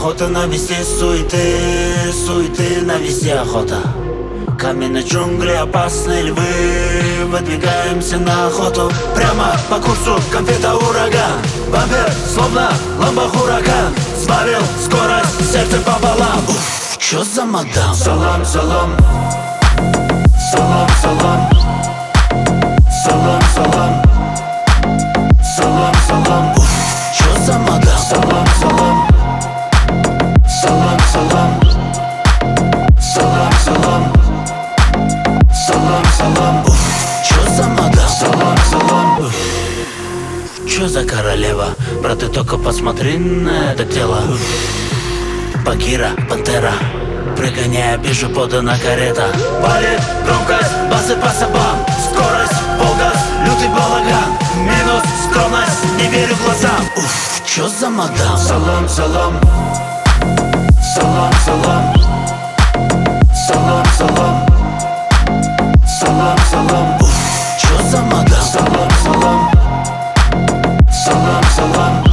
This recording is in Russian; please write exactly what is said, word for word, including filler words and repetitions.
Охота навести суеты, суеты навести охота. Каменные джунгли, опасные львы, выдвигаемся на охоту. Прямо по курсу конфета ураган. Бампер, словно ламбо-хуракан, сбавил скорость, сердце пополам. Уф, чё за мадам? Салам, салам, салам, салам, салам, салам, салам, салам. Уф, чё за мадам? Салам, салам, салам, салам, салам, салам, салам, салам. Уф, чё за мадам? Салам, салам. Уф, чё за королева? Брат, ты только посмотри на это тело. Уф, Багира, пантера, пригоняя пешехода карета. Валит громкость, басы по собам, скорость, полгаз, лютый балаган. Минус скромность, не верю глазам. Уф, чё за мадам? Салам, салам, салам, салам, салам, салам, салам, салам. Уф, чё за мадам? Салам, салам, салам, салам,